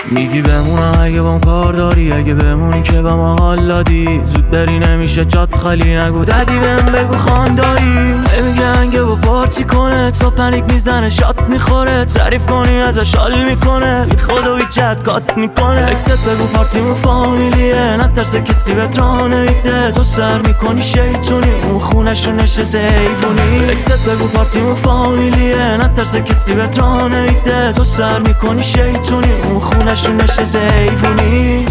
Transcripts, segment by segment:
میگی بمونم اگه بام کار داری، اگه بمونی که با ما حال دادی. زود بری نمیشه جات خالی، نگو دادی بهم بگو خواندایی. نمیگن که با پارچی کنه تا پنیک میزنه شات میخوره، تعریف کنی ازش حال میکنه بی خود و ایجاد کات میکنه. اکست بگو پارتیمون فامیلیه، نترسه کسی بهت راه نمیده. تو سر میکنی شیطونی اون خونشو نشسته حیوونی. اکست بگو پارتیمون فامیلیه، نترسه کسی بهت راه نمیده. تو سر میکنی شیطونی اون خونشو نشسته حیوونی.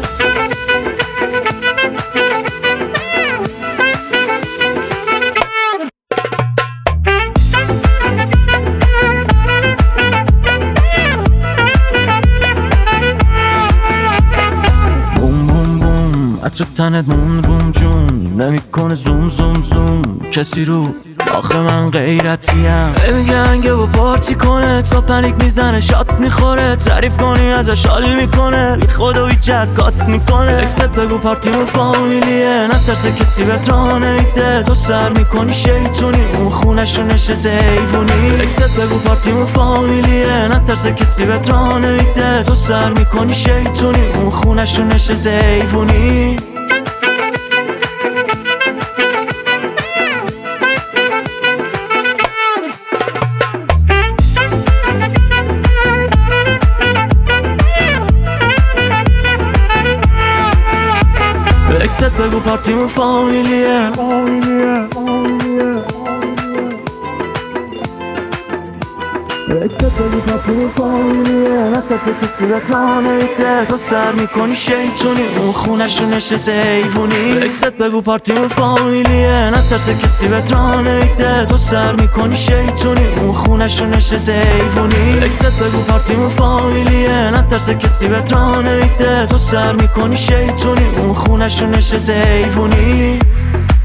عطر تنت مون روم جون نمیکنه زوم زوم زوم کسی رو آخه من غیرتیم. نمیگن که با پارچی کنه تا پنیک میزنه شات میخوره، تعریف کنی ازش حال میکنه بی خود و ایجاد کات میکنه. اکست بگو پارتیمون فامیلیه، نترسه کسی بهت راه نمیده. تو سر میکنی شیطونی اون خونشو نشسته حیوونی. اکست بگو پارتیمون فامیلیه، نترسه کسی بهت راه نمیده. تو سر میکنی شیطونی اون خونشو نشسته حیوونی. اکست بگو پارتیمون فامیلیه. اکست بگو پارتیمون فامیلیه، نترسه کسی بهت راه نمیده. تو سر میکنی شیطونی اون خونشو نشسته حیوونی. اکست بگو پارتیمون فامیلیه، نترسه کسی بهت راه نمیده. تو سر میکنی شیطونی اون خونشو نشسته حیوونی. اکست بگو پارتیمون فامیلیه، نترسه کسی بهت راه نمیده. تو سر میکنی شیطونی اون خونشو نشسته حیوونی.